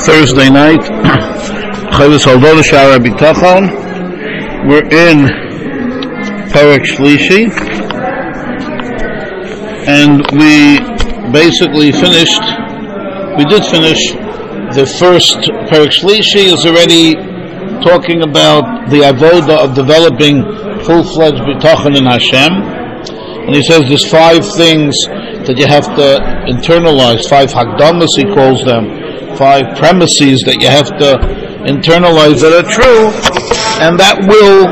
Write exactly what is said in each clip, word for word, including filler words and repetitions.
Thursday night, Chovos Halvos Sha'ar HaBitachon. We're in Perek Shlishi, and we basically finished. We did finish the first Perek Shlishi. Is already talking about the avoda of developing full-fledged bitachon in Hashem, and he says there's five things that you have to internalize. Five hakdamas, he calls them. Five premises that you have to internalize that are true, and that will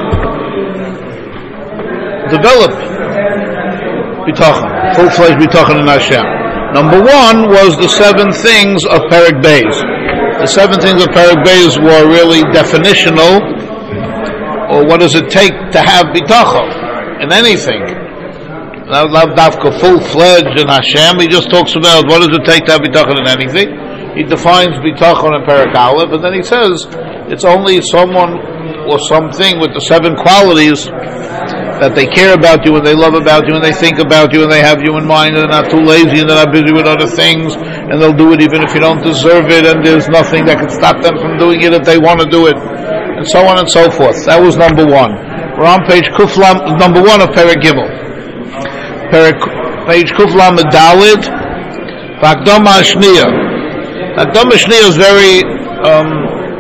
develop bitachon, full-fledged bitachon in Hashem. Number one was the seven things of Perek Beis. The seven things of Perek Beis were really definitional, or what does it take to have bitachon in anything. Not dafka full-fledged in Hashem. He just talks about what does it take to have bitachon in anything. He defines bitachon in Perek Aleph, and then he says it's only someone or something with the seven qualities that they care about you and they love about you and they think about you and they have you in mind and they're not too lazy and they're not busy with other things and they'll do it even if you don't deserve it and there's nothing that can stop them from doing it if they want to do it, and so on and so forth. That was number one. We're on page Kuflam, number one of Perek Gimel. Perek, page Kuflam Dalid, Hakdama Shniya. Hakdama Shniya is very um,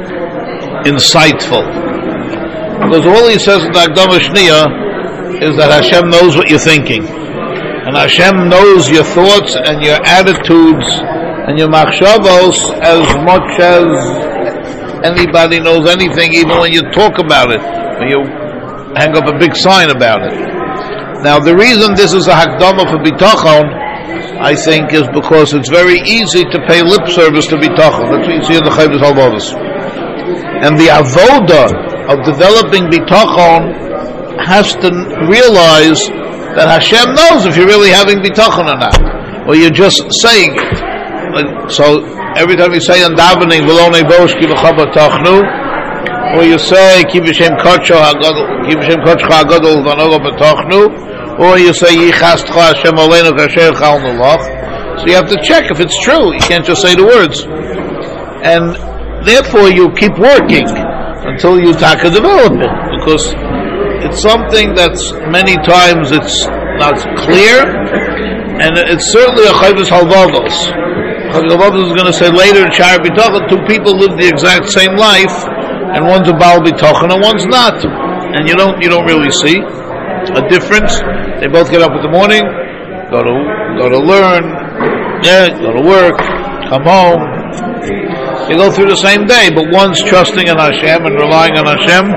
insightful, because all he says in Hakdama Shniya is that Hashem knows what you're thinking, and Hashem knows your thoughts and your attitudes and your machshavos as much as anybody knows anything, even when you talk about it, when you hang up a big sign about it. Now, the reason this is a hakdama for bitachon, I think, is because it's very easy to pay lip service to bitachon. That's what you see in the Chovos Halvos. And the avoda of developing bitachon has to realize that Hashem knows if you're really having bitachon or not, or you're just saying it. Like, so every time you say in davening, "V'lo nebosh ki b'chaba tachnu," or you say "Ki b'shem kodsho hagadol, ki b'shem kodsho hagadol v'anogo b'tachnu," or you say "Yichastcha Hashem aleinu kasher chal nulach." So you have to check if it's true. You can't just say the words, and therefore you keep working until you taka develop it, because it's something that's many times it's not clear, and it's certainly a Chovos Halvos. Chovos Halvos is going to say later in Sha'ar HaBitachon, two people live the exact same life, and one's a Baal Bitachon and one's not, and you don't you don't really see a difference. They both get up in the morning, go to go to learn, yeah, go to work, come home. They go through the same day, but one's trusting in Hashem and relying on Hashem,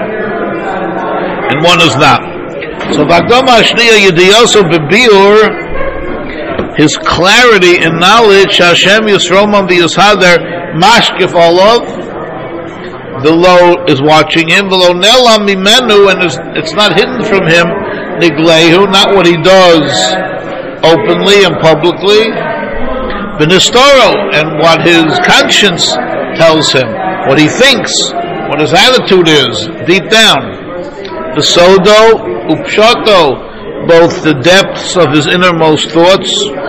and one is not. So Hakdama Shniya Yediyaso Bebiur, his clarity and knowledge, Hashem Yisroman v'Yishader Mashkif Olav, the low is watching him, the low Nelam Mimenu, and it's not hidden from him, Niglehu, not what he does openly and publicly, Benistoro, and what his conscience tells him, what he thinks, what his attitude is, deep down. The sodo, upshato, both the depths of his innermost thoughts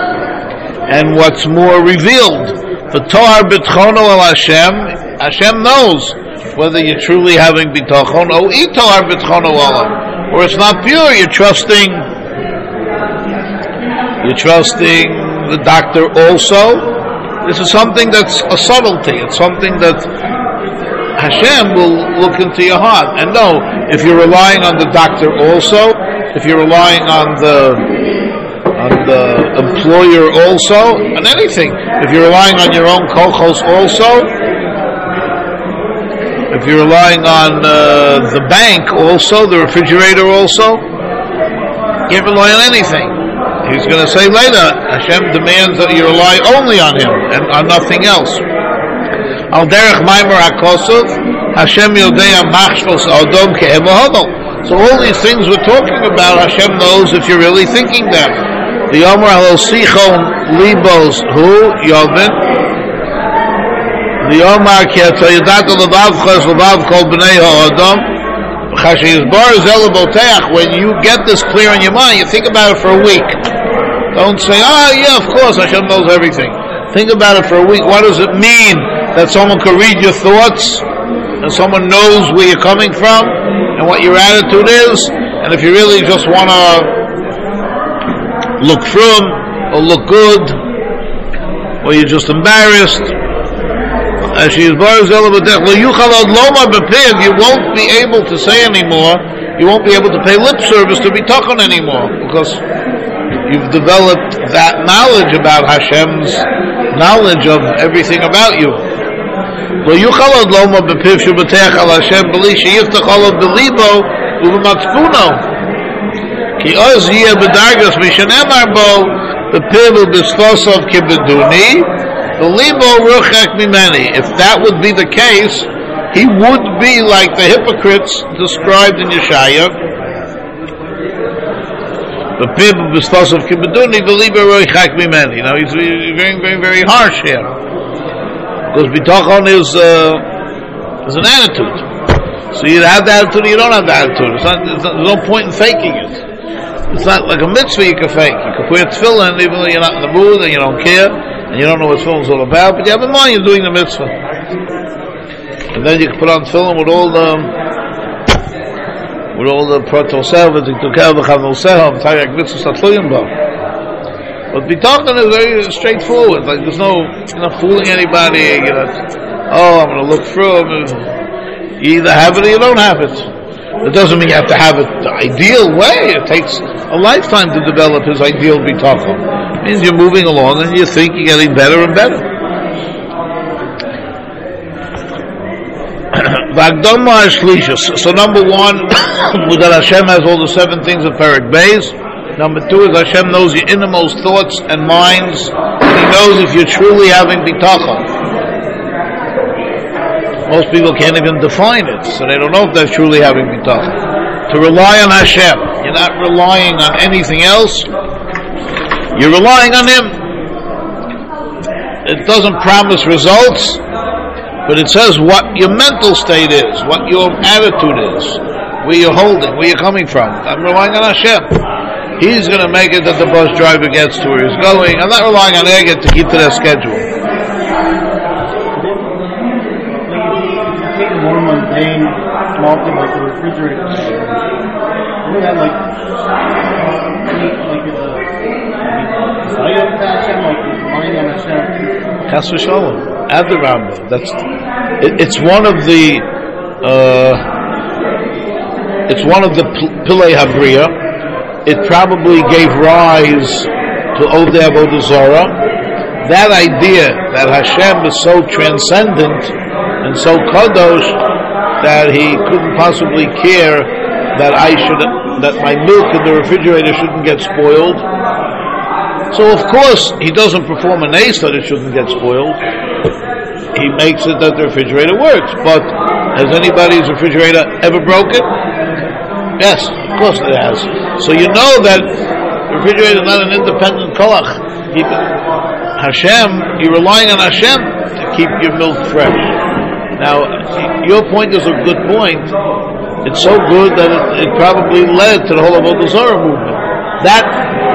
and what's more revealed. The tohar bitchono al Hashem, Hashem knows whether you're truly having bitachon or itohar bitchono al, or it's not pure. You're trusting, you're trusting the doctor also. This is something that's a subtlety. It's something that Hashem will look into your heart and know if you're relying on the doctor also, if you're relying on the on the employer also, on anything. If you're relying on your own kolchos also, if you're relying on uh, the bank also, the refrigerator also, you can't rely on anything. He's going to say later, Hashem demands that you rely only on Him and on nothing else. Al derech maimer hakosov, Hashem yodei machshvos adom ke'em lahadol. So all these things we're talking about, Hashem knows if you're really thinking them. The Yomer halosichon libos hu yovin. The Yomer ki atayudat levavchos levav kol bnei ha'adam. When you get this clear in your mind, you think about it for a week. Don't say, ah, oh, yeah, of course, Hashem knows everything. Think about it for a week. What does it mean that someone can read your thoughts, and someone knows where you're coming from, and what your attitude is, and if you really just want to look frum, or look good, or you're just embarrassed, as she is you won't be able to say anymore, you won't be able to pay lip service to bitachon anymore, because you've developed that knowledge about Hashem's knowledge of everything about you. Lo yuchal od loma bepiv shu b'teach al Hashem b'li sheyiftach olav b'libo u'b'matzpuno ki oz yeh b'dargas mishanemar bo bepiv u'b'sfosav kibeduni b'libo ruchak mimeni. If that would be the case, he would be like the hypocrites described in Yeshaya. Bepiv u'b'sfosav kibeduni b'libo ruchak mimeni. Now he's very, very, very harsh here. Because bitachon is uh, is an attitude. So you have the attitude, or you don't have the attitude. It's not, it's not, there's no point in faking it. It's not like a mitzvah you can fake. You can wear tefillin even though you're not in the mood and you don't care and you don't know what tefillin is all about, but you have in mind you're doing the mitzvah. And then you can put on tefillin with all the with all the protosel, with the tukel, the chavnosel, the tayak mitzvah satluyim bo. But bitachon is very straightforward. Like there's no, you're not fooling anybody. You know, oh, I'm going to look through them. You either have it or you don't have it. It doesn't mean you have to have it the ideal way. It takes a lifetime to develop his ideal bitachon. It means you're moving along and you think you're getting better and better. So number one was that Hashem has all the seven things of Perek Beis. Number two is Hashem knows your innermost thoughts and minds, and He knows if you're truly having bitachon. Most people can't even define it, so they don't know if they're truly having bitachon. To rely on Hashem, you're not relying on anything else, you're relying on Him. It doesn't promise results, but it says what your mental state is, what your attitude is, where you're holding, where you're coming from. I'm relying on Hashem. He's going to make it that the bus driver gets to where he's going. I'm not relying on Eget to keep to their schedule. Take a more mundane, small thing like the refrigerator. Isn't that like, like a desire of Hashem, like relying on Hashem? Chas v'sholom. Add the Rambam. That's it, it's one of the uh, it's one of the Pilei Habriya. It probably gave rise to Odeh Avodah Zarah. That idea that Hashem is so transcendent and so kadosh that He couldn't possibly care that I should, that my milk in the refrigerator shouldn't get spoiled. So of course He doesn't perform an ace that it shouldn't get spoiled. He makes it that the refrigerator works. But has anybody's refrigerator ever broken? Yes, of course it has. So you know that the refrigerator is not an independent koach. Keep it. Hashem, you're relying on Hashem to keep your milk fresh. Now, your point is a good point. It's so good that it, it probably led to the whole Avodah Zarah movement. That,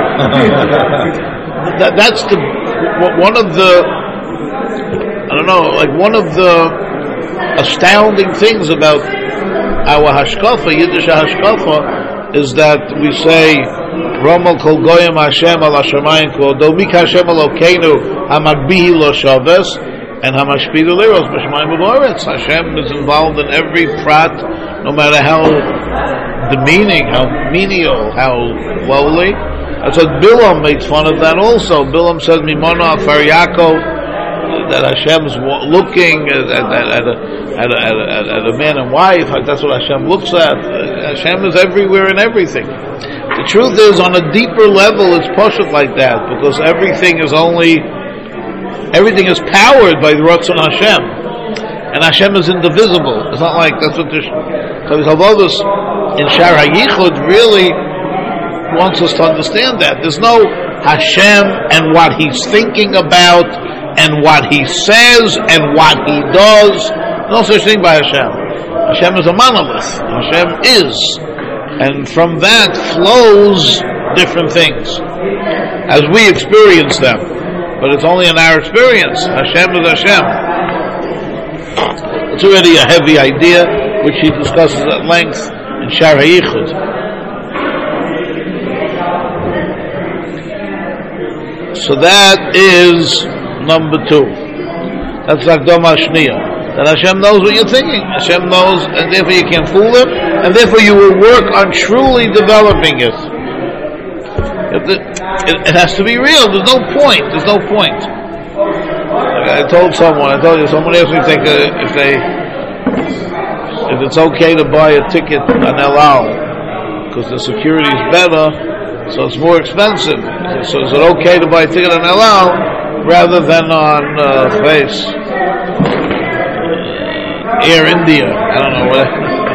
that that's the one of the I don't know, like one of the astounding things about our hashkafa, Yiddish hashkafa, is that we say, Romal kol goyim Hashem al hashamayim kvodo, mik Hashem Elokeinu hamagbihi lo shaves, and hamashpidu liros b'shamayim v'oretz. Hashem is involved in every prat, no matter how demeaning, how menial, how lowly. That's what Bilam makes fun of that also. Bilam says, Mimona afar Yaakov, that Hashem's looking at, at, at, a, at, a, at, a, at a man and wife. That's what Hashem looks at. Hashem is everywhere and everything. The truth is, on a deeper level, it's pashut like that, because everything is only, everything is powered by the Ratzon Hashem, and Hashem is indivisible. It's not like that's what the Chavos in Shar HaYichud really wants us to understand that there's no Hashem and what He's thinking about, and what He says, and what He does. No such thing by Hashem. Hashem is a monolith. Hashem is. And from that flows different things, as we experience them. But it's only in our experience. Hashem is Hashem. It's already a heavy idea, which he discusses at length in Shar HaYichud. So that is number two. That's Akdama Shniya. That Hashem knows what you're thinking. Hashem knows, and therefore you can't fool him, and therefore you will work on truly developing it. It, it has to be real. There's no point. There's no point. Like I told someone, I told you, someone asked me if they, could, if they, if it's okay to buy a ticket on El Al, because the security is better, so it's more expensive. So is it okay to buy a ticket on El Al rather than on uh, Face? Air India, I don't know what.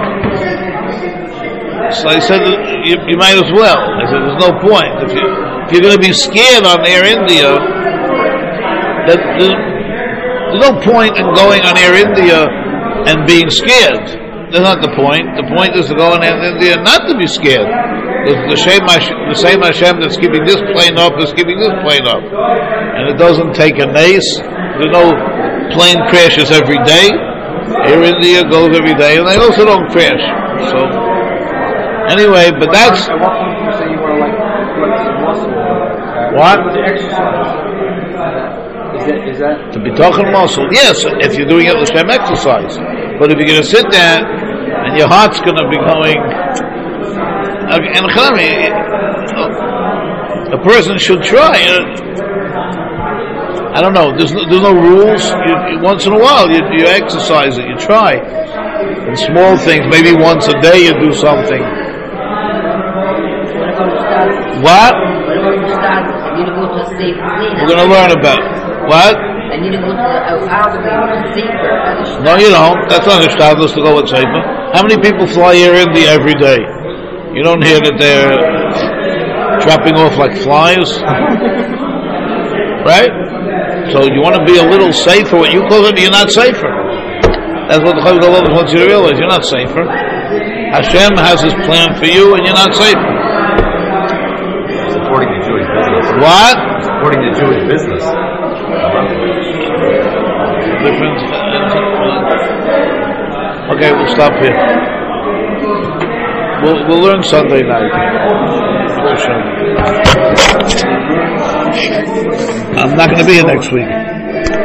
So I said, you, you might as well. I said, there's no point. If, you, if you're going to be scared on Air India, that, there's, there's no point in going on Air India and being scared. That's not the point. The point is to go on Air India not to be scared. The, the, same, the same Hashem that's keeping this plane up is keeping this plane up. And it doesn't take a nace. There's no plane crashes every day. Air India goes every day, and they also don't crash. So, anyway, but that's. At what point did you say you want to like flex your muscle? What? To exercise. Is that, is that to be talking muscle? Yes, if you're doing it L'Shem exercise. But if you're going to sit there and your heart's going to be going, and a person should try. I don't know. There's no, there's no rules. You, you, once in a while, you, you exercise it. You try. And small things. Maybe once a day you do something. What? We're going to learn about it. What? I need to go to the Sefer. No, you don't. That's not established to go with Sefer. How many people fly Air India every day? You don't hear that they're dropping off like flies? Right? So you want to be a little safer. When you close it, you're not safer. That's what the Chayv Allah wants you to realize. You're not safer. Hashem has His plan for you, and you're not safer. Supporting the Jewish business. What? Supporting the Jewish business. Difference. Okay, we'll stop here. We'll, we'll learn Sunday night. I'm not going to be here next week.